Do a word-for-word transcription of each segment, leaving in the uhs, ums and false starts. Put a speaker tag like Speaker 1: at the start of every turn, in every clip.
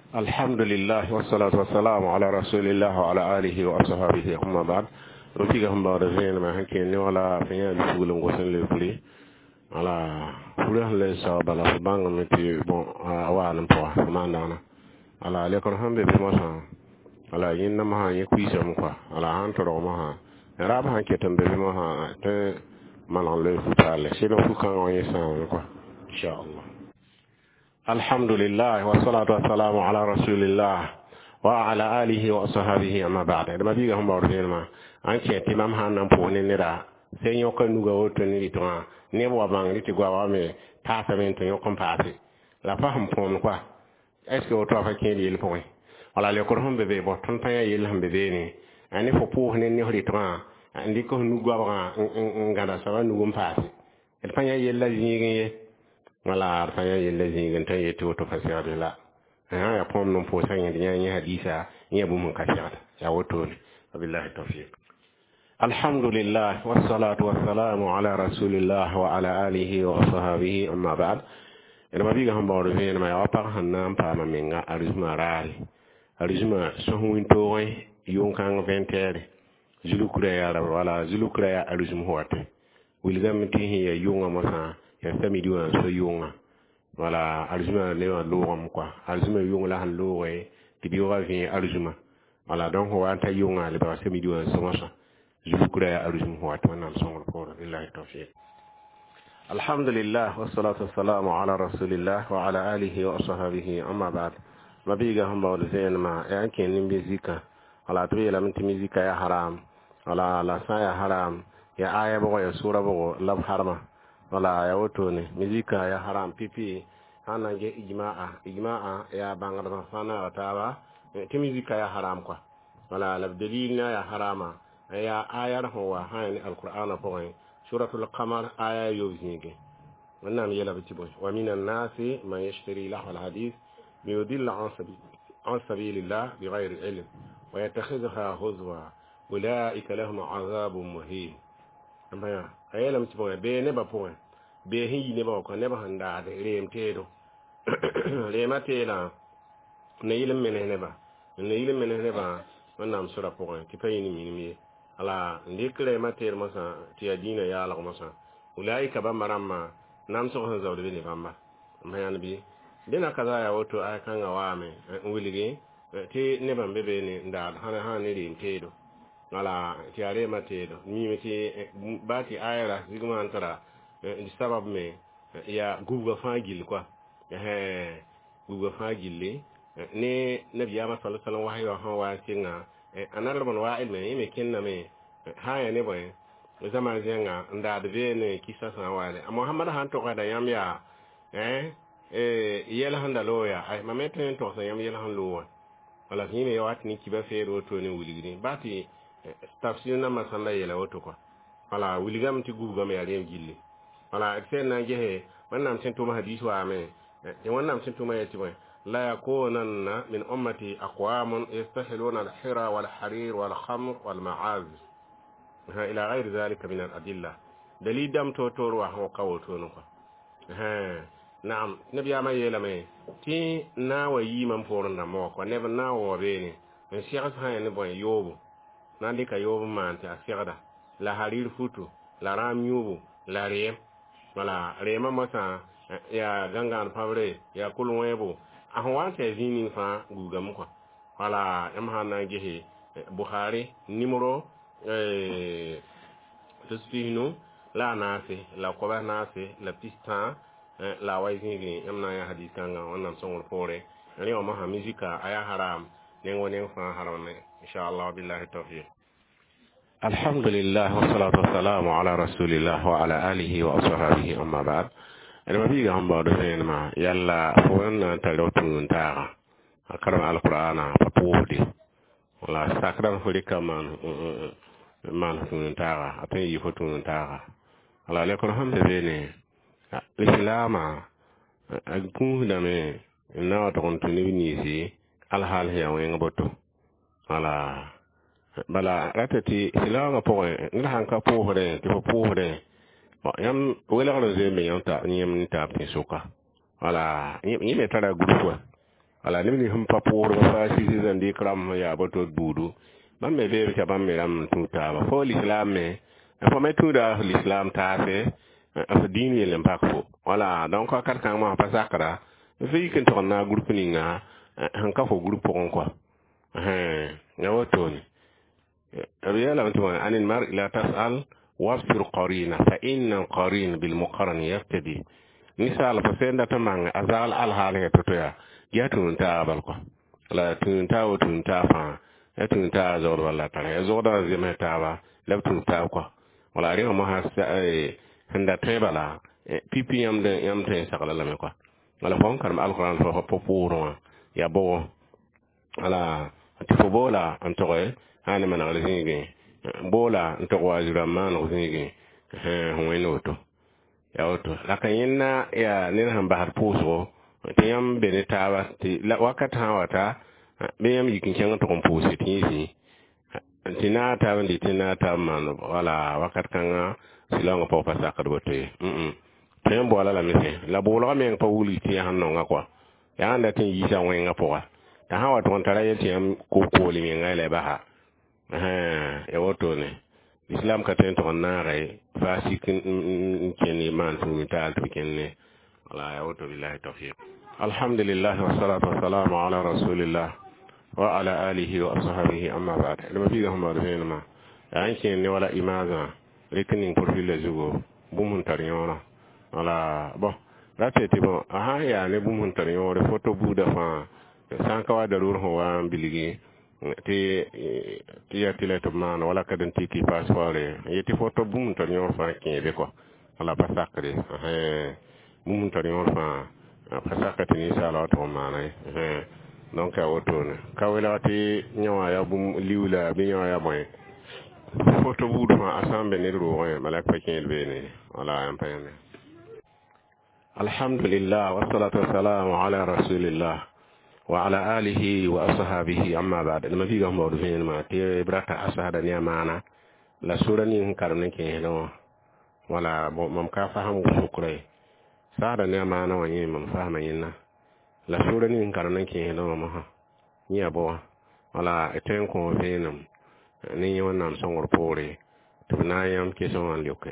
Speaker 1: الحمد لله والصلاة والسلام على رسول الله وعلى آله وأصحابه أما بعد وفيهم بعد زين ما هكين ولا فيا بقول وسن لفلي على فلان ليس بلا سبان متي بون أوان بوا ما عندنا على لكن هم بمسا على ين ما هي كويسة مكوا على هان ترى ما ها راب هان كتم بما ها ت ما نقول فتالة شيء لو فكان ويسان مكوا إن شاء الله. الحمد لله والصلاة والسلام على رسول الله وعلى آله وصحبه أما بعد لما بيجا هم بورفين ما أنك تمام هان نبوني نرا سينيوك نوغا وطني لتوا نبوا بان لتقوا وامي تاسمين تنيوكم باسي لا فهم فون كوا اسكي وطوا فكين لي الفوين ولا ليكون ببي بطن فيا يلهم ببيني أني فبوه نينيو لتوا عندك نوغا وان غادا سوا نوغم باسي الفيا يلا زيني wala fanya yelle zingin tan yete to fasira la ha ya pom non po sanya dinya nya hadisa nya bu mun kasha ya woto ne billahi tawfiq. Alhamdulillah wassalatu wassalamu ala rasulillah wa ala alihi wa sahbihi amma ba'd. ina ma biga hamba ro ven ma ya pa hanna pa ma minga arizma ral arizma so hun to wai yon kan ventere zulukura ya wala zulukura ya arizma hote wilgam ti ya yonga masa ya sami diwa so yunga wala arzuma ne wa logam kwa arzuma yunga la han lowe ti biwa vi arzuma wala donc wa ta yunga le ba sami diwa so masa zukura ya arzuma wa to nan son ko billahi tawfiq. Alhamdulillah wassalatu wassalamu ala rasulillah wa ala alihi wa sahbihi amma ba'd. Mabiga hamba wala zain ma ya ke nin bizika wala to yela min timizika ya haram wala la sa ya haram ya aya bo ya sura bo lab harama wala ya woto ne mizika ya haram pipi hana ge ijma'a ijma'a ya bangar sana taaba ti mizika ya haram kwa wala la dalilna ya harama ya ayar huwa hayni alqur'ana point suratul qamar aya yuzige wannan yela biti boy wa minan nasi man yashtari lahu alhadith liyudilla an sabil an sabilillah bighayri ilm wa yattakhidha huzwa ulaika lahum azabun muhin. Amaya ayela mtipo be ne ba point be hinji ne ba ko ne ba handa de rem tedo rema tela ne yilim mene ne ba ne yilim mene ne ba wannan sura point ti payini minimi ala ndikre mater masa ti adina ya la masa ulaika ba maramma nam so han zawde ne bamba amaya nabi dina kaza ya woto ay kan awame wilige ti ne bambe be ne nda hana hana rem tedo wala tiare matedo mi meti bati ayara sigma antara di sabab me ya google fagil quoi eh google fagil ne nabi ama sallallahu alaihi wasallam wahyo wa singa anar mon wa ilme me kenna me haya ne boy zaman zenga nda de ne kisa sa wale muhammad han to kada yam ya eh eh yela handa loya ay mameten to sa yam yela han lowa wala ni me wat ni kiba fero to ne wuligini bati tafsir na masanda yela woto ko wala wiligam ti gugam ya rem gilli wala sen na jehe wannan sen to ma hadisi wa me e wannan sen to ma yati boy la yakunanna min ummati aqwamun yastahiluna al-hira wal harir wal khamr wal ma'az ha ila ghayr zalika min al-adilla dalidam to to wa ho kawoto no ko ha na'am nabi ama yela me ti na wa yi man forna mo ko ne na wo be ni en sigas ha ne boy yobu nandi ka yobu mante a sigada la harir futu la ram yubu la rem wala rema masa ya gangan fabre ya kulun webo a hwante zinin fa gugam ko wala am hana gehe bukhari numero eh tasfihnu la nasi la koba nasi la pista la wayzingi amna ya hadith kanga wannan songol fore ani o ma muzika aya haram nengo nengo fa haram inshallah billahi tawfiq. Alhamdulillah wassalatu wassalamu ala rasulillah wa ala alihi wa sahbihi amma ba'd. ina biga hamba do sen ma yalla fo wannan talotun taara akarama alqur'ana papuudi wala sakran fo dikaman man tun taara apen yi fo tun taara ala le ko hambe bene islama akun da me na to kon tuni ni si alhal ya wen boto wala bala ratati silanga po nda hanka po hore to po hore yam wala ko ze me yanta nyem ta pe soka wala ni me tara guruwa ala ni hum pa pour fa si si zandi kram ya boto budu ban me be ka ban me ram tuta ba fo l'islam me fo me tuda l'islam ta fe fa dini le mbako wala donc ka kan ma pa sakra fi kin to na groupe ni nga han ka fo groupe on quoi eh ya woto ni ريال أنتم عن المرء لا تسأل واصبر قرينة فإن القرين بالمقارن يبتدي نسأل فسند تمام أزال الحالة تطيع يتون تابلكو لا تون تاو تون تافا يتون تا زود ولا ترى زود زي تابا لا تون تاوكو ولا ريو ما هس هندا تبلا بي بي يم ده يم تين سقلا لمكو ولا فون كرم القرآن فهو بفوروا يا بو على تفوبولا أنتوه هذا من غلزيني بولا أنتوه أجرا ما نغزيني هو ينوتو يا أوتو لكن ينا يا نحن بحر بوسو تيام بنتاوا لا وقت هواتا بيام يمكن كان تكون بوسي تيجي tina ta wandi tina ta man wala wakat kanga silanga po pasa kadwote mm tem bola la mise la bola men pa wuli ti hanno ngakwa ya anda tin yisa wenga po ta hawa ton tara yeti am ko ko li men ngale ba ha eh e woto ne islam ka ten to na rai fasikin keni man tu mital tu kenne wala ya woto billahi tawfiq alhamdulillah wassalatu wassalamu ala rasulillah وعلى آله وأصحابه أما بعد لما فيهم مرزين ما يعني ولا إمازا لكن ينقل في اللزوج بومن تريونا ولا بو لا تتبع أها يعني بومن تريونا فوتو بودا فا سانكوا دلور هو بلغي تي تي تي تمان ولا كدن تيكي باسفوري يتي فوتو بومن تريونا فا كين بكو ولا بساكري أها بومن تريونا فا بساكتي نسال الله تمانا donc a wotone kawelati nyawa ya bum liwla bi nyawa ya moy foto budu ma asambe ne ro moy malak pakin bene wala am payne alhamdulillah wassalatu wassalamu ala rasulillah wa ala alihi wa ashabihi amma ba'd lama fi gam mawdu fen ma te brata asada ni amana la surani karne ke no wala mom ka faham shukray sada ni amana wani mom fahama yinna la surani in karnan ke no ma ni abo wala eten ko venum ni wannan songor pore to na yam ke son an lyoke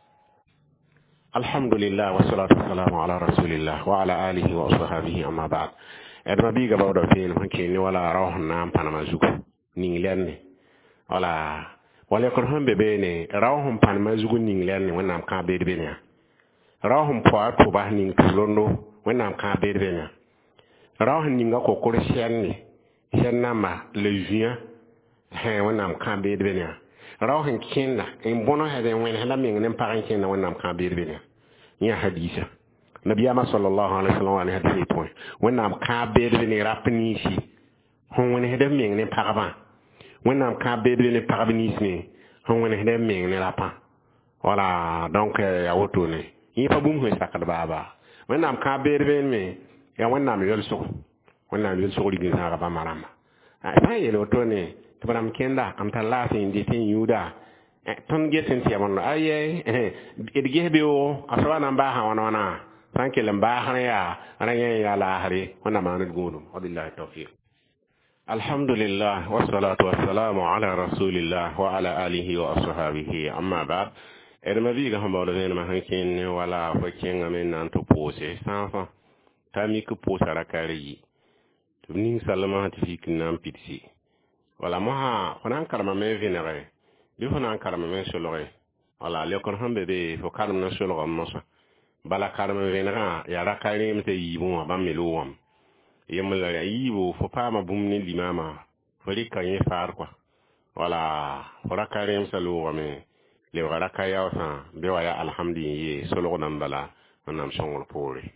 Speaker 1: alhamdulillah wassalatu wassalamu ala rasulillah wa ala alihi wa ashabihi amma ba'd edma biga bawdo fen hanke ni wala rawh nam panama zugo ni lenne wala wala ko hambe bene rawhum panama zugo ni lenne wannan ka be de bene rawhum po ato ba ni tulondo wannan ka be de bene raw ninga ko ko shenni shenna ma le juin he wonam kan be de benya raw hin kinna in bono hede wen hala min nem paran kinna wonam kan be de benya nya hadisa nabiyama sallallahu alaihi wasallam an hadisi point wonam kan be de benya rapni shi hon won hede min nem paraba wonam kan be de benya parabni shi hon won hede min nem rapa voilà donc ya woto ne yi pa bum ho sakad baba wonam kan be de benya ya wannan yel so wannan yel so rigin sa ba marama ai fa yelo to ne to baram kenda am talla fi indi tin yuda ton gesen ti amon aye eh edge be o aswana ba ha wana wana tanke lamba ha ya ranya ya la hari wannan ma nan gono wabillahi tawfiq alhamdulillah wassalatu wassalamu ala rasulillah wa ala alihi wa ashabihi amma ba'd edma bi ga hamba wala ma hankin wala fakin amen nan to pose sanfa tami ku posara kari to ning salama ti fik nam pitsi wala ma fanan karma me vinere bi fanan karma me solore wala le kon hambe be fo karma na solore mosa bala karma vinera ya rakari mte yibu ba meluwam yemla ya yibu fo pama bumni limama fori kanye far kwa wala rakari msalu me le rakaya wasa be waya alhamdulillah solore nan bala nam songol pore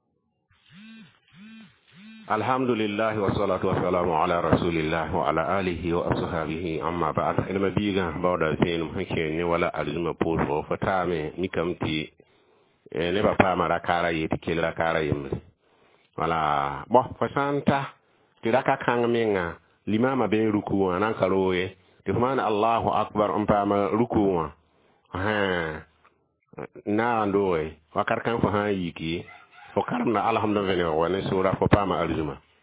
Speaker 1: alhamdulillah wassalatu wassalamu ala rasulillah wa ala alihi wa ashabihi amma ba'd ilma biga bawda fenum hake ni wala alima puro fatame ni kamti ne ba pa mara kara yiti kila kara yim wala bo fasanta tiraka kan menga limama be ruku anan karoye tifman allahu akbar um pa ma ruku ha na ndoy wakar kan fa ha yiki fo karna alhamdulillah wa ne sura fo pama aljuma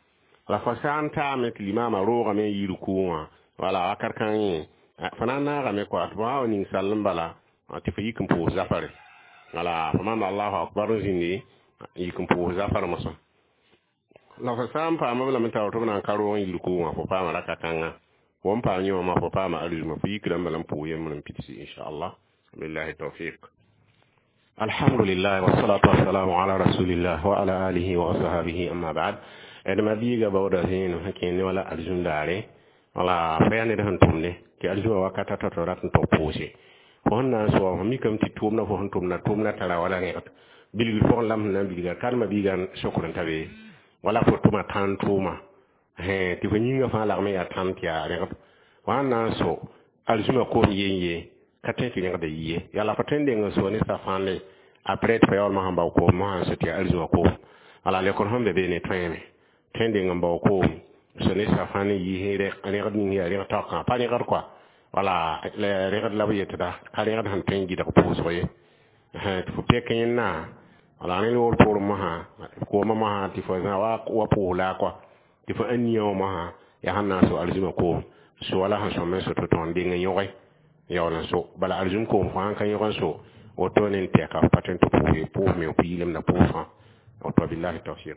Speaker 1: la fa santa me limama roga me yiru kuwa wala akar kan yi fana na ga me ko atwa ni sallam bala ati fa yikum po zafare wala fa man Allahu akbar zini yikum po zafare musa la fa sam pa ma bala me taw to na karo yiru kuwa fo pa ma raka kanga won pa nyo ma fo pa ma alu ma fi yikram bala po yem mun pitisi insha Allah billahi tawfiq. الحمد لله والصلاة والسلام على رسول الله وعلى آله وصحبه أما بعد إذا بيجا بودا زين هكين ولا أرجون داري ولا فيان ده هنتومني كأرجوا وقتا تطرات نتوبوسي فهنا سوا هم يكمل تتومنا فهن تومنا تومنا تلا ولا نيرت بيلغ فهن لام لام بيلغ كان ما بيجا شكرا تبي ولا فتوما تان توما هه تفنينغ فهلا مي أتان تيا نيرت وهنا سوا أرجوا كون ينيه katen fi ngada yiye yalla fatende ngo ni safande après to yawal ma hamba ko mo han seti alzo ko ala le kon hambe be ne tayme tende ngamba ko so ni safane yi re ani gad ni ya re ta ka pa ni gad quoi wala le re gad la biyeta da ka re gad han tengi da ko so ye ha to pe ken na wala ni lo pour mo ha ko ma ma ti fo na wa wa pour la quoi ti fo anyo ma ha ya hanna so alzo ko so wala han so men so to ton de nyoy yawon so bala arjun ko fa kan yawan so wato ne te ka patent to pour pour me pilim na pour fa wato billahi tawfiq.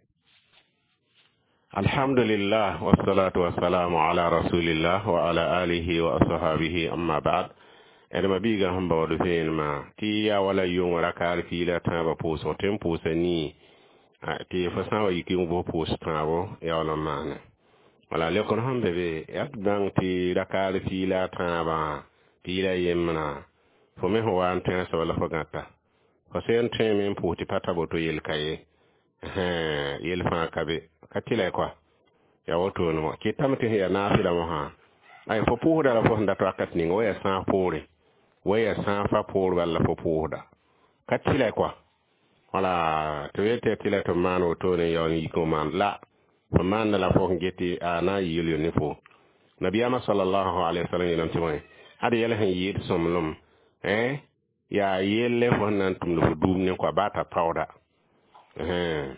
Speaker 1: Alhamdulillah wassalatu wassalamu ala rasulillah wa ala alihi wa ashabihi amma ba'd. Edma biga hamba wadu ma ti ya wala yung rakar fila ta ba poso tempo sani ti fa sa wa yikin bo poso ta bo yawon man wala le kon hambe be yak dang ti rakar fila ta ba pila yemna fo me ho wan tan so la fogata ko sen temen puti pata boto yel kaye eh yel fa kabe katila kwa ya woto no ki tamte ya nafila mo ha ay fo puuda la fo ndato akat ni ngoya sa pore waya sa fa pore wala fo puuda katila kwa wala to yete tila to man woto ne yoni ko man la fo man la fo ngeti ana yel yoni fo nabiyama sallallahu alaihi wasallam yelam timay hada yela hen yid somlum eh ya yelle wonan tum lu dum ne ko bata tawda eh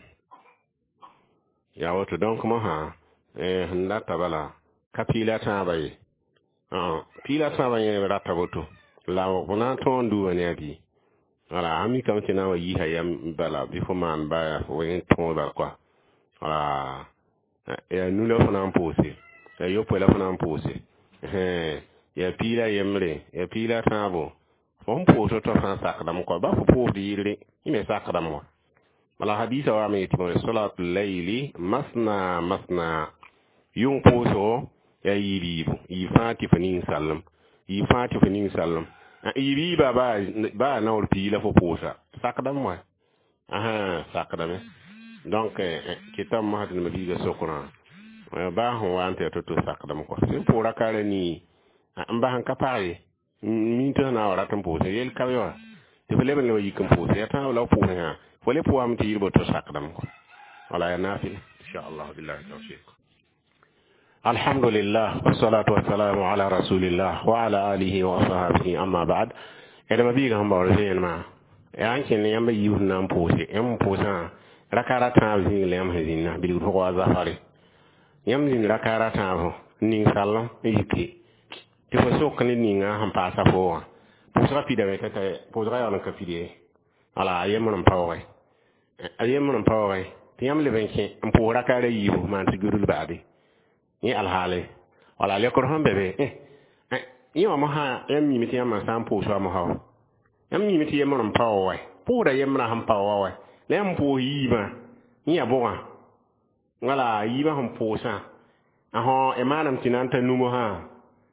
Speaker 1: ya wato donc mo ha eh handa tabala kapila ta bay ah pila ta bay ne rata boto lawo wona ton du ne bi ala ami kam tina wa yi hayam bala bi fo man ba wen ton ba quoi ala ya nu le fona posé ya yo po la fona posé eh ya pila yemre ya pila tabo fon poto to fan sakdam ko ba fo po diire ime sakdam mo wala hadisa wa me timo salatul layli masna masna yung poso ya yiribu yi fati fanin sallam yi fati fanin sallam yiri ba ba ba na ul pila fo posa sakdam mo aha sakdam donc kitam ma hadin madiga sokona ba ho wante to to sakdam ko sin pora kare ni amba han kapare min to na wara tan pose yel kayo te fele ben lo yikum pose ya tan la po ha fele po am ti yirbo to sakdam ko wala ya nafi insha Allah billahi tawfiq. Alhamdulillah wassalatu wassalamu ala rasulillah wa ala alihi wa sahbihi amma ba'd. Eda mabiga hamba wala ma yankin yamba yuna pose em posa rakara tan zin lem hazina bil ko wa zafari yam zin rakara tan ni sallam yiki ti fo sok ni ninga han pasa fo posra pida be kata posra yana ka pide ala yemon pawe ayemon pawe ti yam le benke am po rakara yibu man ti gurul baade ni alhale wala le ko hambe be eh ni ma ha yam mi ti yam san po so ma ha yam mi ti yemon pawe po da yemna han pawe le am po yiba ni abwa wala yiba han po sa aha emanam tinanta numo ha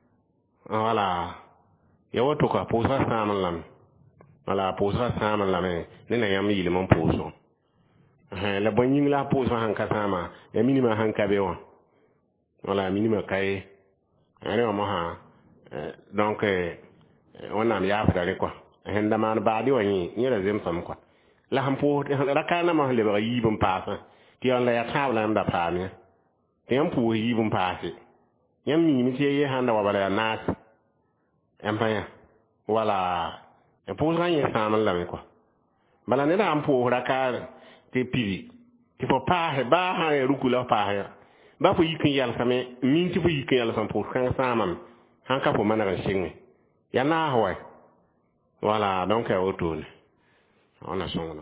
Speaker 1: wala ya wato ka posa saman lam wala posa saman lam ne na yam yile mon poso eh la bonyin la posa han ka sama ya minima han ka be won wala minima kai ane ma ha donc on am ya fara quoi hen da man ba di wani ni la zem sam quoi la han po la kana ma le ba yibum pasa ti on la ya tabla am da pa ne tem po yibum pasi yam mi mi tie ye handa wa bala nas empaya wala e posra ye samal la me ko bala ne da am po rakar te piri ti fo pa he ba ha e rukula pa he ba fo yikin yal same min ti fo yikin yal sam pour kan samam han ka fo managa shingi ya na hoy wala donc ya otone ona songno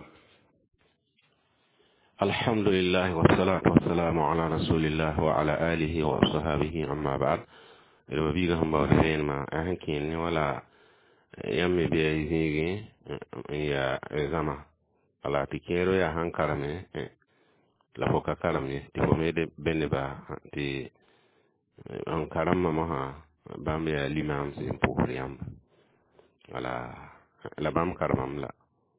Speaker 1: alhamdulillah wassalatu wassalamu ala rasulillah wa ala alihi wa sahbihi amma ba'd ila biga hamba sen ma hankin ni wala yamme be yigi ya zama ala tikero ya hankarame la fo ka karame ti fo mede benne ba ti an karama ma ha bam ya limam sin pour yam wala la bam karamam la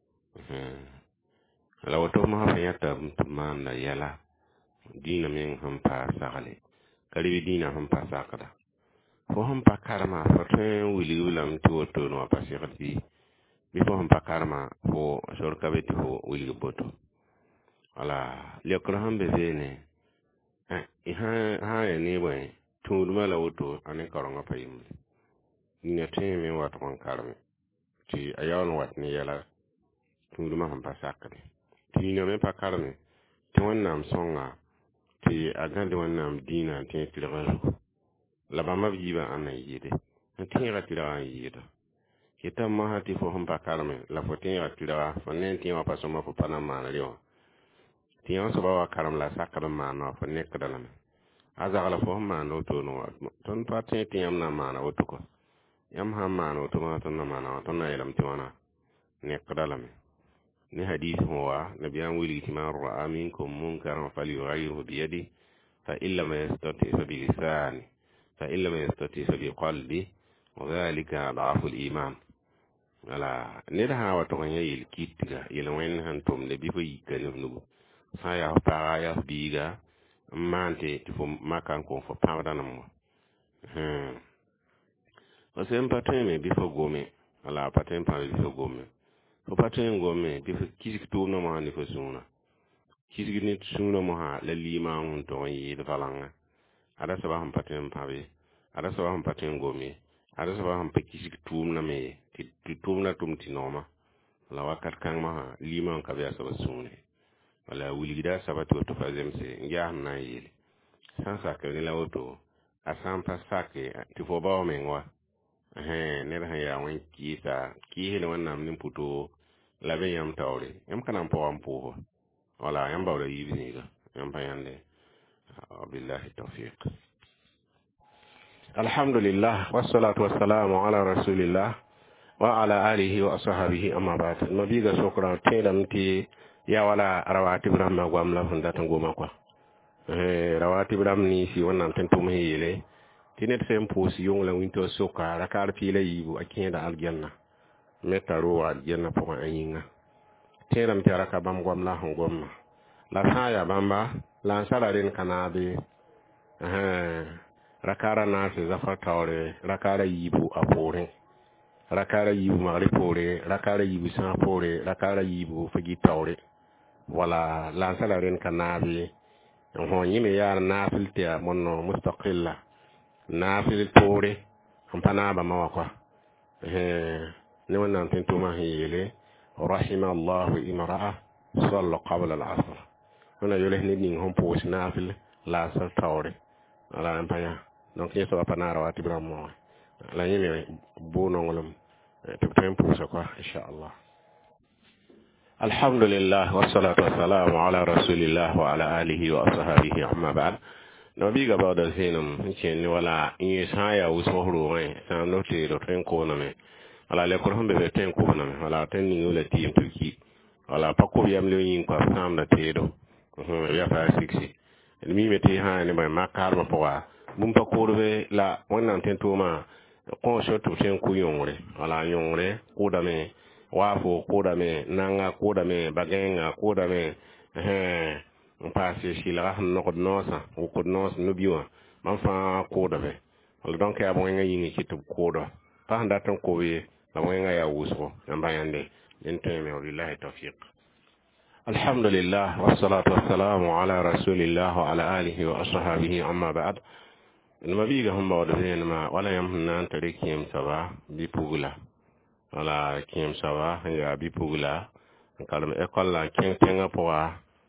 Speaker 1: la woto ma fa yata man la yala dina men ham pa sakale kali dina ham pa sakada fo ham pa karama fo ten wili wilam ti woto no pa sikati bi fo ham pa karama fo sor kabeti fo wili boto wala le ko ham be zene eh ha ha ni boy tuduma la woto ane karonga pa yimbe ni te me wat kon karame ti ayon wat ni yala tuduma ham pa sakade ti no me pa karame ti wonnam songa ti agande wonnam dina ti tilgalo la ba ma biba an yide ti ra tira an yide kita ma hati fo ham pa karame la fo ti ra tira fo nen ti wa pa so ma fo panama na liyo ti on so ba wa karam la sakada ma no fo nek dalame azagala fo ma no to no ton pa ti ti am na ma na otuko yam ha ma no to ma ton na ma na ton na yelam ti wana nek dalame ni hadith huwa nabiyan wili man ra'a minkum munkaran falyughayyirhu bi yadihi fa illa ma yastati fa bi lisani fa illa ma yastati fa bi qalbi wa dhalika da'fu al-iman ala ne da hawa to kan yil kitiga yel wen han tom ne bi fo yikane nugo sa ya pa ya biga mante ti fo makan ko fo pawda nam hmm o sem pateme bi fo gome ala patem pa bi fo gome fo patem gome bi fo kisik to no ma ni fo suna kisik ni suna mo ha la lima on to yi da balanga ada sa ba ham patem pa bi ada sa ba ham patem gome ada sa ba ham pe kisik to na me ti to na tum ti noma la wakat kan ma lima on ka bi sa ba suna wala wulida sabatu to fazem se ngia na yele sansa ke ni la auto asan pasake ti fo ba o menwa eh ne da ya wan ki sa ki he ne wannan nin puto la be yam tawre yam kana po am po wala yam ba da yibi ni ga yam pa yande billahi tawfiq alhamdulillah wassalatu wassalamu ala rasulillah wa ala alihi wa ashabihi amma ba'd mabiga shukran telam ti ya wala rawatib ramma gwam la hunda tan goma kwa eh rawatib ram ni si wannan tan to mai yele tinet sem posi yong la winto soka rakar pile yibu akenda aljanna metaro wa aljanna po anyinga teram ti raka bam gwam la hon gomma la saya bamba la sala ren kanabe eh rakara na se zafar tawre rakara yibu apore rakara yibu mari pore rakara yibu sa pore rakara yibu fagi tawre wala la sala ren kanabe ho yime yar nafil tiya monno mustaqilla nafil pore ampana ba mawakwa eh ne wannan tinto ma hiyele rahima allah imra'a salla qabla al-asr ona yole ni ni hon pos nafil la sal tawre ala ampanya donc yeso apana rawati bramo la yime bono ngolum te tempo so quoi inshallah alhamdulillah wassalatu wassalamu ala rasulillah wa ala alihi wa ashabihi amma ba'd nabi ga bawda zinum chen wala in saya usahuru mai san note do ten ko na me wala le ko hambe be ten ko na me wala ten ni wala tim tuki wala pakko yam le yin ko sam na tedo hmm ya fa sixty mi meti ha ni mai makar ma poa bum pakko be la wannan ten to ma ko so to ten ku yongre wala yongre ko da me wafo koda me nanga koda me bagenga koda me eh passe shila no ko nosa o ko nos no biwa man fa koda be wala donc ya bon nga yingi ci tub koda pa handa tan ko we la mo nga ya wuso namba yande den teme wallahi tawfiq alhamdulillah wassalatu wassalamu ala rasulillah wa ala alihi wa ashabihi amma ba'd nabiga hum bawda ma wala yam nan tarikim saba bi pugula wala kiem sawa ya bi pugula kalum école la ken tenga poa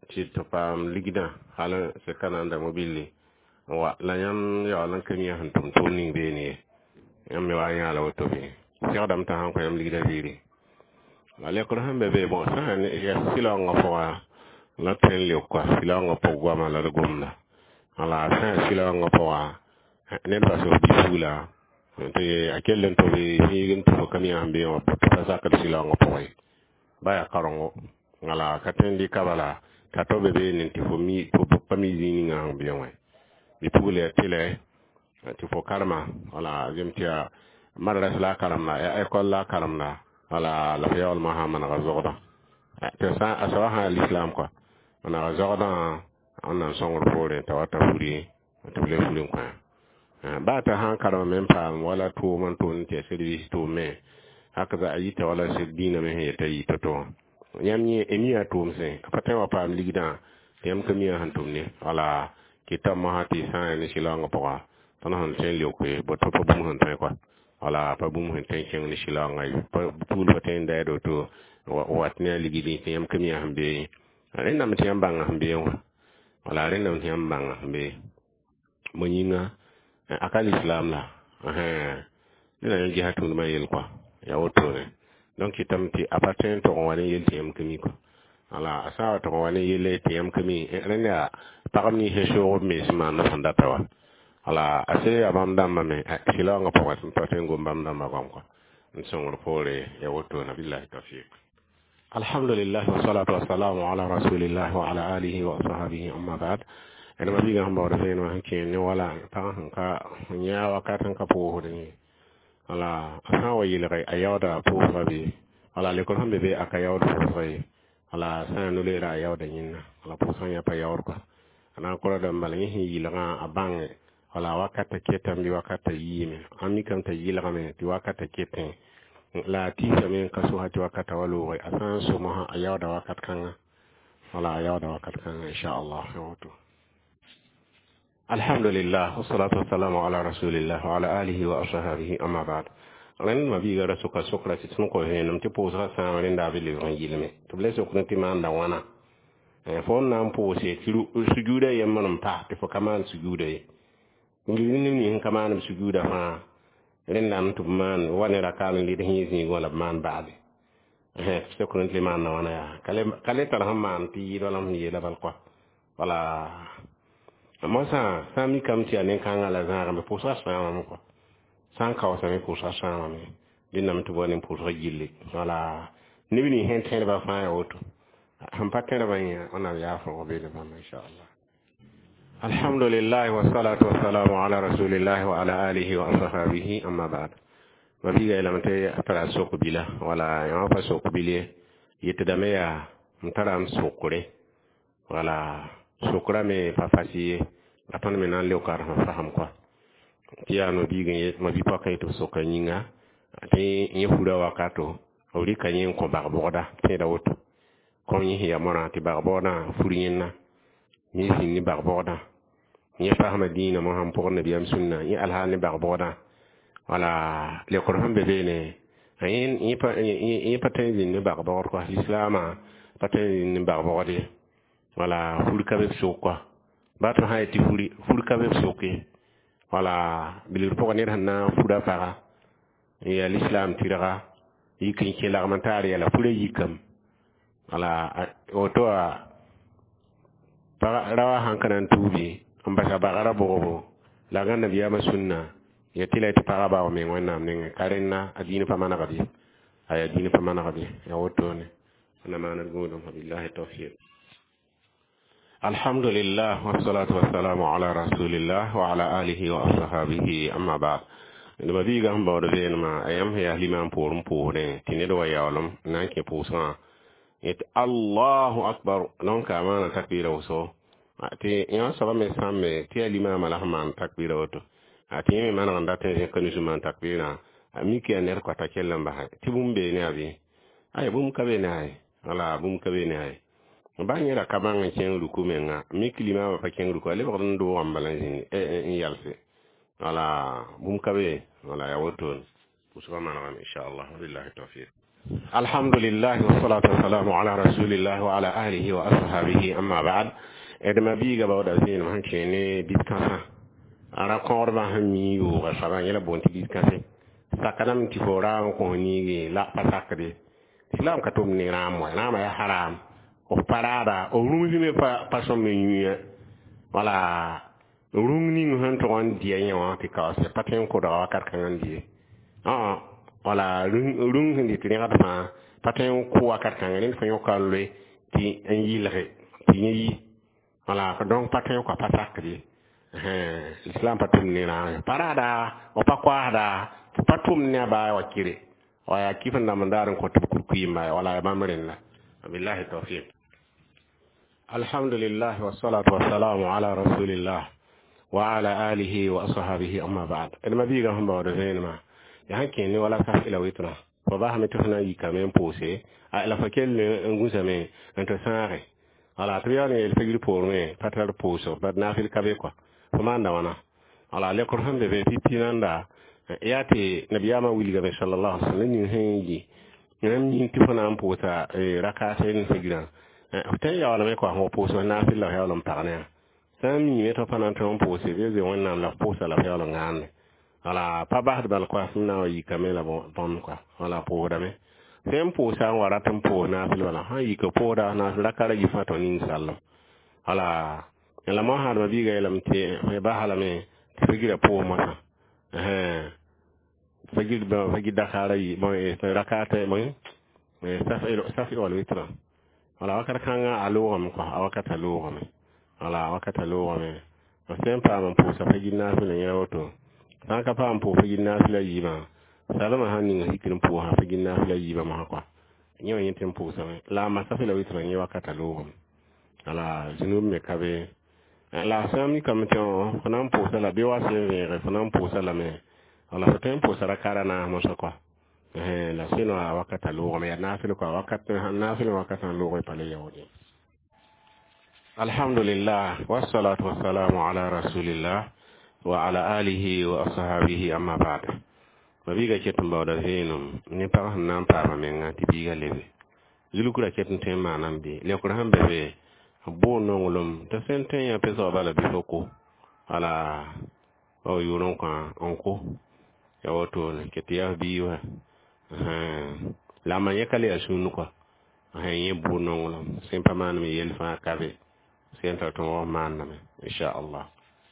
Speaker 1: ti to pam ligida hala se kananda mobile wa la yam ya lan kan ya han tum tuning be ni yam mi wa ya la to be se dam ta han ko yam ligida biri la le ko han be be bo sa ni ya sila nga fo la ten le ko sila nga po gwa ma la gomna ala sa sila nga po wa ne ba so bi fula te akelen to be ni to kan ya ambe o pa sa ka sila nga po baya karongo ngala katendi kabala tato bebe ninti fo mi fo pami zini nga biyanwe bi pugule tele ti fo karma wala jemtia marra la karamna ya ekol la karamna wala la fiyol mahamman gazoda te sa asaha l'islam quoi ona gazoda on songor fore tawata furi to le fulin quoi ba ta han karama men pa wala to man to nte service to me haka za a yi ta wala sai dina mai ta yi ta to yam ni emiya to mse fata wa pam ligida yam kamiya han to ne wala kita mahati sa ne shilanga pa tan han sen liyo ko bo to pa bum han ta ko wala pa bum han tan chen ne shilanga pa pul pa tan da do to wat ne ligidi yam kamiya han be ren nam tiam bang han be wala ren nam tiam bang han be mo nyinga akal islam la eh dina yon jiha tun ma yel kwa ya wotore donc itam ti appartient to wani yel ti am kemi ko ala asa to wani yel ti am kemi renda pagam ni he show me sima na fanda tawa ala ase abam dam me sila nga pa wat paten go mbam dam ko ko nsongor pole ya woto na billahi tawfiq alhamdulillah wa salatu wa salamu ala rasulillah wa ala alihi wa sahbihi amma ba'd ina mabiga hamba wa feno hanke ni wala ta hanka nya wakatan ka po hodani ala asa wa yile kai ayawda po fabi ala le ko hambe be aka yawda po fay ala sa no le ra ayawda nyinna ala po sanya pa yawr ko ana ko da mbal ni yile ga abange ala wakata ketam bi wakata yime ami kam ta yile ga me ti wakata ketem la ti samen kaso hati wakata walu wa asan so ma ayawda wakat kan ala ayawda wakat kan insha Allah wato alhamdulillah wassalatu wassalamu ala rasulillah wa ala alihi wa ashabihi amma ba'd ren ma bi gara suka sokra sit sun ko henum ti posa sa ren da bi le ron yilme to blesse ko ti man da wana e fon nam pose tiru sujuda yamman pa te fo kaman sujuda yi ngi ni ni kaman sujuda ha ren nam to man wane ra kan li de hizi gola man baade eh se ko ti man na wana ya kale kale tar hamman ti do lam ni la bal ko wala Masa sami kam ti anen kan ala zara me posa sama mo ko san ka wasa me posa sama me dinam to bonin posa gille wala ni ni hen ten ba fa ya woto ham patten ba ya ona ya fa be de man insha Allah alhamdulillah wa salatu wa salamu ala rasulillah wa ala alihi wa sahbihi amma ba'd wa bi ga lamte atara soko bila wala ya fa soko bile yete me ya mtaram sokure wala sokura me fafasi aton me nan le kar ha faham quoi tiya no bi gen ma bi pa kay to soka nyinga ate nyi fura wakato ori kanyen ko ba boda te da woto ko nyi ya mona ti ba boda furinna ni sin ni ba boda ni fahama dina mo ham por nabi am sunna ni alha ni ba boda wala le qur'an be bene ayin ni pa ni pa tan ni ba boda ko islama pa tan ni ba boda wala furka be sokwa bato hayti furi furka be sokke wala bilir poko ne hanna fuda fara ya l'islam tiraga yikin ke la mantari ya la fure yikam wala oto para rawa hankanan tubi ambasa ba arabo la ganna biya masunna ya tilati para ba o men wannan ne karenna adini fa mana gabi ay adini fa mana gabi ya oto ne ana mana gudum billahi tawfiq alhamdulillah wassalatu wassalamu ala rasulillah wa ala alihi wa ashabihi amma ba'd ndo bi ga mbo de ma ayam ya liman pour pour ne tinedo yawlam nanke pousa et Allahu akbar non ka mana takbira so ati ya saba me samme ti liman malahman takbira wato ati me mana ndate kanu suman takbira amiki aner ko takellan ba ti bumbe ne abi ay bum kabe ne ay wala bum kabe ne ay banyera kabanga chen ruku menga mikilima ba chen ruku ale ba ndo ambalanzi e yalse wala bum kabe wala ya woton usba manam inshallah billahi tawfiq alhamdulillah wa salatu wa salamu ala rasulillah wa ala alihi wa ashabihi amma ba'd edma biga bawda zin man kene diskasa ara korba hammi yo ga saban yela bonti diskase sakanam ti fora ko ni la pasakde islam ka tum ni ram wa na ma ya haram o parada o rumzi me pa paso me nyuya wala rumni ngan to on die nyawa ti ka se paten ko da wakar kan die ah wala rung rung hindi tini kata ma paten ko wakar kan ni fanyo kalwe ti en yilre ti yi wala ko donc paten ko pasakde eh islam patum ni na parada o pa kwada patum ne ba wakire waya kifan da mandarin ko tukur kuyima wala mamrin la billahi tawfiq alhamdulillah wassalatu wassalamu ala rasulillah wa ala alihi wa ashabihi amma ba'd elma biga hamba wada zainama ya hanke ni wala ka ila witra fa ba hame tufna yi kamen pose a ila fakel ne ngusa me ento sare ala triyane el figri pour me patar pose ba na fil kabe ko fa manda wana ala le ko hande be pitinanda yati nabiyama wiliga be sallallahu alaihi wasallam ni henji nan ni tifana am pota rakata ni figra tan ya wala me ko ho poso na fil la hawlam parane sam ni meto panan ton pose be ze wannan la posa la hawlam ngane ala pa ba bal ko sunna yi kamela bon ko ala po da me sem posa wara tan po na fil wala ha yi ko poda na rakara yi fato ni sallam ala la ma ha ma biga lam te ba hala me figra po mata eh fagid ba fagid dakara yi mo e rakata mo e safi safi wal witra wala wakata kanga alogam ko awakata logam wala wakata logam o sempa man po sa fagid na fi ne yawoto san ka pam po fagid na fi la yiba salama hanin hikin po ha fagid na fi la yiba ma ko nyo yin tempo sa la ma safi la witra ni wakata logam wala junum me kabe la sami kamton fanan po sa la biwa se fanan po sa la me wala fa tempo sara karana mo sako eh la sino wakata lugo me nafil ko wakata nafil wakata lugo pale yawdi alhamdulillah wassalatu wassalamu ala rasulillah wa ala alihi wa ashabihi amma ba'd babiga ketum bawda zinum ni pa nan pa ma men ngati biga lebe zulukura ketum tema nambe le ko hambe be bo nongolum to senten ya peso bala bifoko ala o yuron kan onko ya wato ne ke tiya biwa la man yakale asunu ko ha yin buno wala sempa man mi yel fa kabe senta to man na insha Allah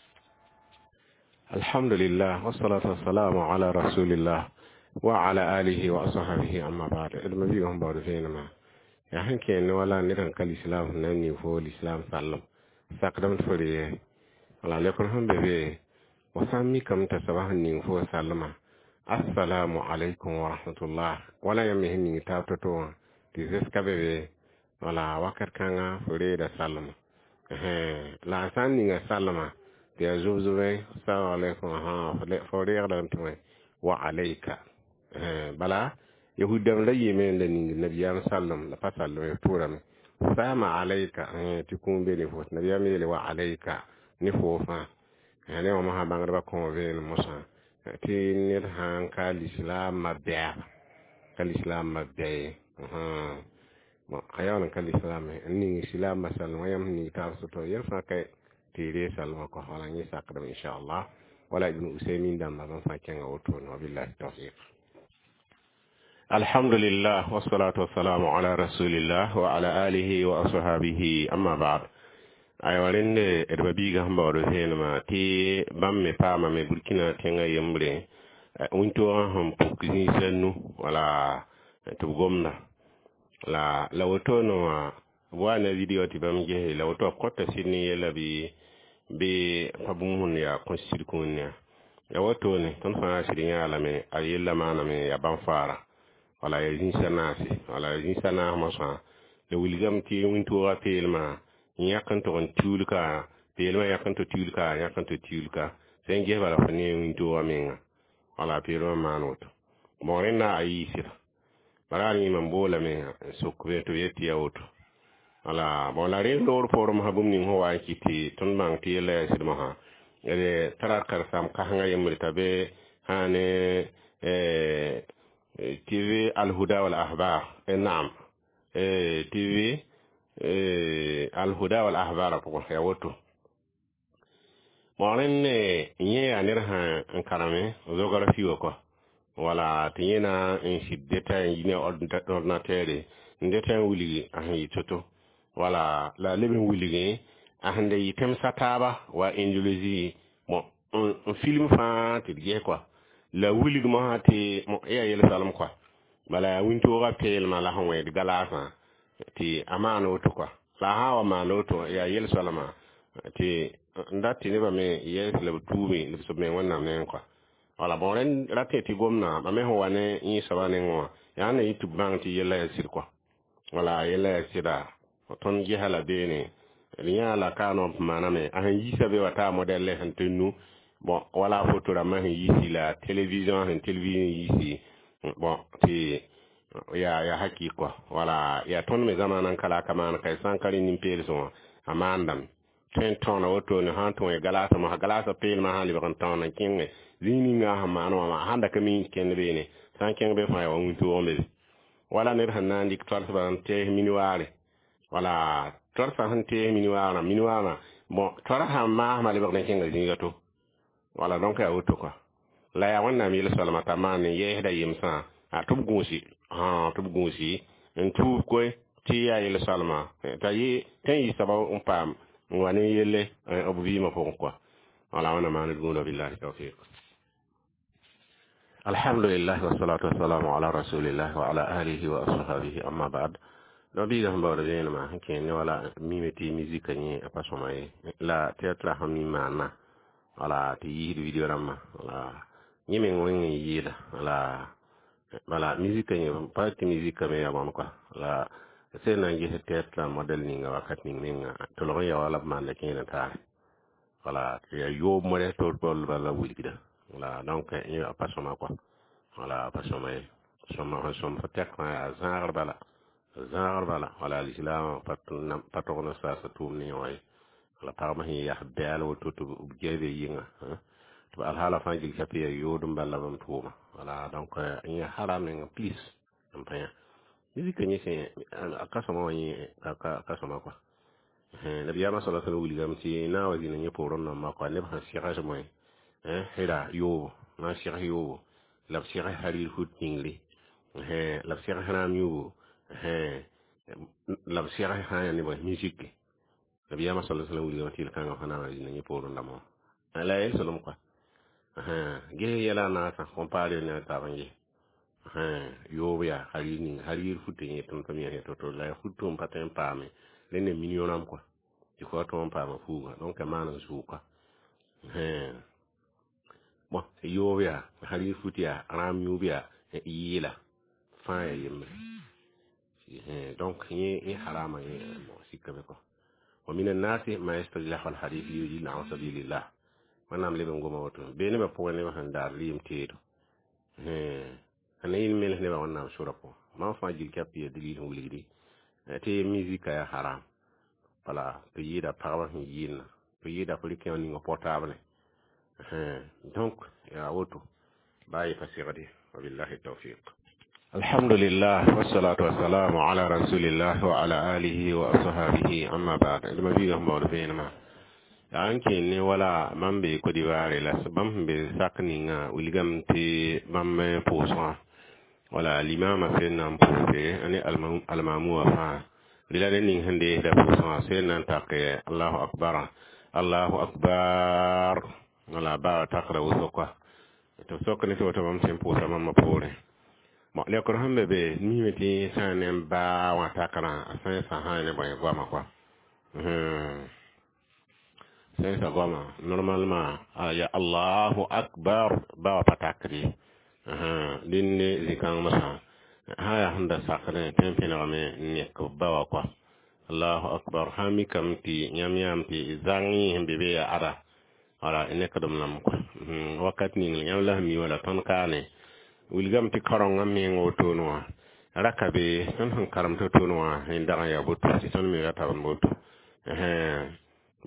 Speaker 1: alhamdulillah wassalatu wassalamu ala rasulillah wa ala alihi wa ashabihi amma ba'd ilma bi hum ba'd fina ya hanke ne wala ne kan kal islam nan ni fo islam sallam sakdam foriye wala le kon hande be wasami kam ta sabahan ni fo sallama assalamu alaikum wa rahmatullah wala yamhi ni ta to to dizes kabe wala wakar kanga fure da sallama eh la san ni sallama ya zubzube assalamu alaikum ha fure da ntwe wa alayka eh bala yahudan layi men da ni nabiyan sallam la fasallo tura me sama alayka eh tikun be ni fo nabiyan me wa alayka ni fo fa ne wa ma bangar ba ko ve musa ti nir han kal islam mabya kal islam mabya ha mo ayawan kal islam ni islam masal wayam ni ta so to yer fa kay ti re salma ko hala ni sakram insha Allah wala ibn usaymin dam ba fa kenga oto no billahi tawfiq alhamdulillah wassalatu wassalamu ala rasulillah wa ala alihi wa ashabihi amma ba'd ay warinde e babiga hamba wado henma ti bamme pama me burkina tenga yembre unto han pokini senu wala to gomna la la woto no wana video ti bamje la woto kotta sinni yela bi be pabumun ya konsil kunya ya woto ne ton fa shirin ala me ayella mana me ya ban fara wala yin sanasi wala yin sana masa le wilgam ti unto wa pelma yakan to on tulka pelma yakan to tulka yakan to tulka sen ge bala fani unto amenga wala pelma manot morena ayisira barani man bola me sokwe to yeti auto wala bola re lor forum habum ni ho wa kiti ton bang ti le sidma ha ele tarat kar sam ka hanga yemri tabe hane eh تي في الهدى والأخبار. نعم تي في الهدى والأخبار بقول يا وتو مورن ني انيرها انكرامي زوغرا فيوكو wala tinyena in shiddeta yine ordinateur ndeta wuli ahi toto wala la leben wuli ahande yitem sataba wa indologie mo un film fa te die quoi la wuli mo hati mo ya yele salam quoi bala winto ga tel ma la honwe de galasa ti amano to quoi la hawa mano to ya yele salama ti ndati ne ba me yes le tuumi le so me wonna ne quoi wala bon ren raté ti gomna ma me ho wane yi sabane ngo ya na yitu bang ti yela sir quoi wala yela sira ton ji hala bene riya la kano mana me a yi sabe wata model han tenu bon wala photo ra ma yi si la télévision han télévision yi si bon ti ya ya haki quoi wala ya ton me zamanan kala kama kai sankari nim pelso amandam ten ton auto ne hanto e galata ma galata pel ma hali ban ton na kinge zini nga ha ma no ma handa kami ken be ne san ken be fa wa muntu o me wala ne hanna ndik twal ban te minuare wala twal fa han te minuara minuara bon twal ha ma ma le ban ken ga gato wala donc ya auto quoi la ya wanna mi le salama tamane ye da yimsa a tub gunsi ha tub gunsi en tu ko ti ya le salama ta yi tan yi saba un pam wani yele abu bi ma fon quoi wala wana ma ne gona billahi tawfiq alhamdulillah wa salatu wassalamu ala rasulillah wa ala alihi wa ashabihi amma ba'd no bi gam bawde ben ma ken wala mi meti musique ni apa somay la tetra hammi mana wala ti yi video ramma wala nyime ngoni yida wala wala musique ni pa ti musique me ya bon quoi la c'est na ngi tetra model ni nga wakat ni nga to lo ya wala man la ken ta voilà ya yo mo re to bol bala wulida voilà donc il a pas soma quoi voilà pas soma soma soma fatek ma zar bala zar bala voilà l'islam patun patron sa sa tourni way la parma hi ya bel wo to to jebe yinga to al hala fangil kapiya yo dum bala bam tuma voilà donc il haram en plus enfin musique ni c'est akasoma ni akasoma quoi nabi yama sallallahu alaihi wasallam ti na wa dina nyepo ron na ma ko ne ba shira mo eh hira yo na shira yo la shira hari hut ningli eh la shira haram yo eh la shira ha ni ba musique nabi yama sallallahu alaihi wasallam ti kan ga na wa dina nyepo ron na mo ala el sallam ko eh ge yala na sa compare ne ta bangi eh yo ya hari ni hari hut ni ton to mi to to la hutum paten pa me le ne minionam quoi il faut qu'on parle fuga donc amana suka eh bon yo ya hali futia ram yubia e yila fa yimre eh donc ni ni harama ni mo sikabe ko wa min an-nasi ma yastajlahu al-hadith yuji na sabilillah manam lebe ngoma wato be ne ba po ne ba handar lim teedo eh anayin mel ne ba wonna sura ko ma fa jil kapi dalil wulidi te musique ya haram voilà to yida parwa yin to yida ko liken ni portable euh donc ya woto bayi fasiradi wabillahi tawfiq alhamdulillah wassalatu wassalamu ala rasulillah wa ala alihi wa ashabihi amma ba'd dama bi gam bawdo fenama anke ne wala mambe ko diware la sabam be sakni nga wiligam te mamme posa wala l'imam afena mpose ani almamu fa lila ning hande da posa senan take Allahu akbar Allahu akbar wala ba takra usokwa to sokni to to mam sem posa mamma pore mo le ko hambe be ni meti sanem ba wa takra asan sa hane ba gwa makwa hmm c'est ça goma normalement ya Allahu akbar ba patakri aha dinne zikan masa haya handa sakane tempena me ne ko bawa kwa Allahu akbar hami kamti nyam nyam ti zangi hembe be ya ara ara ene kadum nam ko wakati ni nyam la mi wala ton kane wilgam ti karon ngam ngoto no rakabe tan han karam to to no inda ya butu ti ton mi ya taban butu eh bon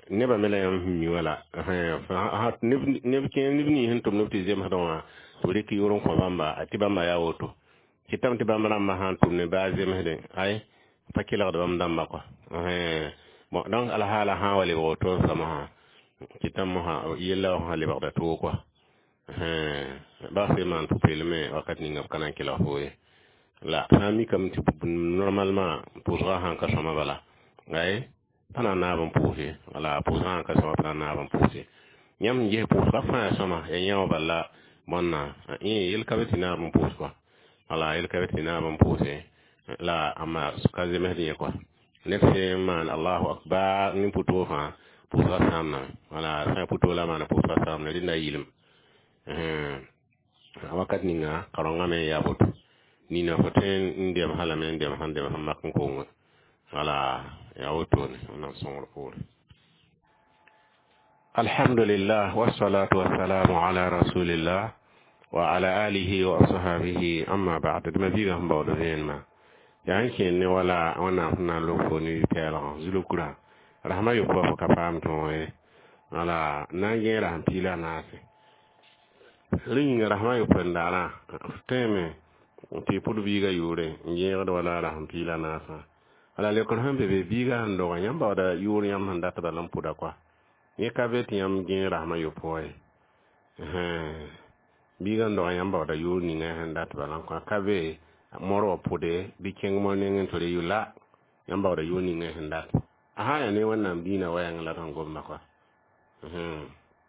Speaker 1: neba mela yam mi wala ha neb neb ken neb ni hen to neb ti zem hadon to rek yoron ko bamba ati bamba ya woto kitam ti bamba ma han to ne ba zem hede ay fakila do bam damba ko eh bon donc ala hala ha wali woto sama ha kitam ha yella ha le bagda to ko eh ba se man to pelme wakat ni ngam kanan kila hoye la fami kam ti normalement pour ra han ka sama bala ngay pana na ban pousse wala pousse han ka sama pana na ban pousse nyam je pousse ka fa sama e nyaw balla monna e il ka betina ban pousse quoi wala il ka betina ban pousse la ama ka je mehdi quoi nexe man Allahu akbar ni puto fa pousse ka sama wala sa puto la mana pousse ka sama ni na yilim eh wakat ni nga karonga me ya bot ni na foten ndem hala men ndem hande ma makko ko wala ya wotoni on son pour alhamdulillah wassalatu wassalamu ala rasulillah wa ala alihi wa sahbihi amma ba'd ma biga mbawdo ma yanke ne wala wana na loko ni tela zulukura rahma yo ko ka pam to e wala na ngera hampila nase ringa rahma yo pendana teme ti pudu biga yure ngera wala hampila nasa ala le kon hambe be biga ndo nyamba da yuri yam handa ta lam puda kwa ye ka be tiam gin rahma yo poy eh biga ndo nyamba da yuri ni nga handa ta lam kwa ka be moro pude bi keng mo ne ngin to le yula nyamba da yuri ni nga handa aha ya ne wannan bina wayan la tan gomna kwa eh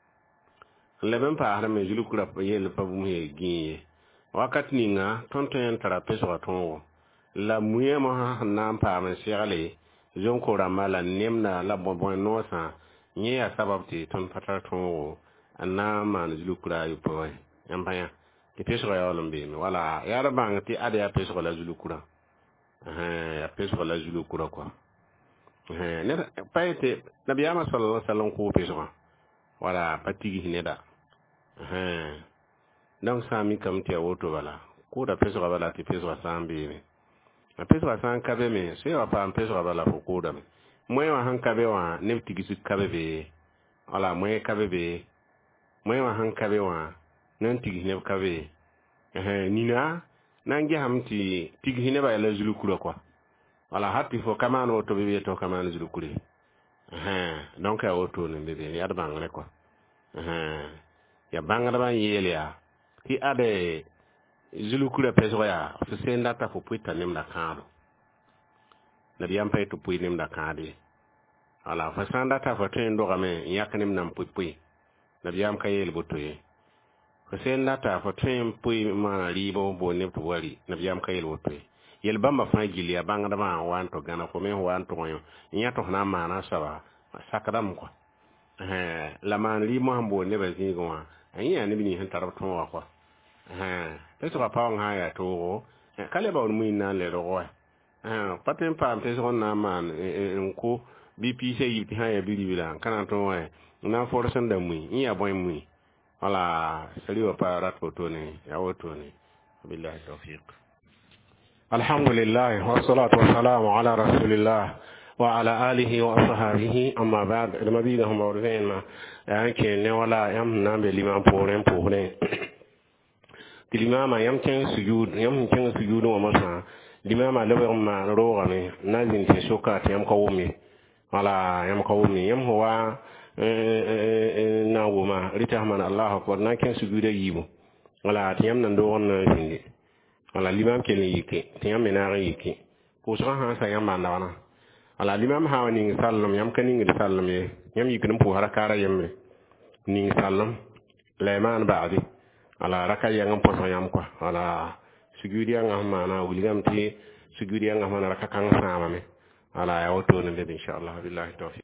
Speaker 1: le ben pa har me julu kura ye le pa bu me gin wakati ni nga tonto en tara peso atonwo la muye mo ha nan pa men siale jon ko ramala nemna la bonbon no sa nye ya sababti ton patar ton anna man zulukura yu boy yambaya ti peso ya olombe mi wala ya rabang ti ade ya peso la zulukura eh ya peso la zulukura quoi eh ne paete nabiyama sallallahu alaihi wasallam ko peso wala patigi hineda eh donc ça mi kam ti woto wala ko da peso wala ti peso sambi mi a peso san kabe me se wa pa peso bala ko koda me moy wa han kabe wa ne tigisi kabe be ala moy kabe be moy wa han kabe wa nan tigi ne kabe eh nina nangi hamti tigi ne ba la zulu kula quoi ala hatti fo kamano to be to kamano zulu kuli eh donc a auto ne be ya da bangale quoi eh ya bangala ban yelia ti ade zulu kula peso ya so senda ta fo puita nemda kado na biam pay to pui nemda kadi ala fa sanda ta fo ten do game yakanim nam pui pui na biam kayel botoye fa senda ta fo ten pui ma libo bo ne to wali na biam kayel botoye yel bamba fa gili ya banga ma wan to gana ko me wan to yo nyato na mana sawa sakadam ko eh la man li mo hambo ne ba zingo wa anya ne bi ni han tarab to wa ko eh peso ka pa nga ya to kale ba mu ina le ro eh paten pa peso na man nko B P C yi ha ya bili bila kana to wa na force nda mu iya boy mu wala sali wa pa rat ko to ne ya woto ne billahi tawfiq alhamdulillah wassalatu wassalamu ala rasulillah wa ala alihi wa sahbihi amma ba'd da biga hum awrena yanke ne wala yam nambe liman poren poren limama yam ken sujud yam ken sujud wa masa limama labar ma roga me nazin te soka te yam kawumi wala yam kawumi yam huwa na wuma ritahman Allah akbar na ken sujud yibu wala te yam nan do wonna hindi wala limam ken yike te yam na yike ko so ha sa yam manda wana wala limam ha ni sallam yam kan ni sallam ye yam yikin pu harakara yam ni sallam layman baadi ala raka yang poso yam kwa ala sugudi yang mana wuligam ti sugudi yang mana raka kan sama me ala ya woto ne be inshallah billahi tawfiq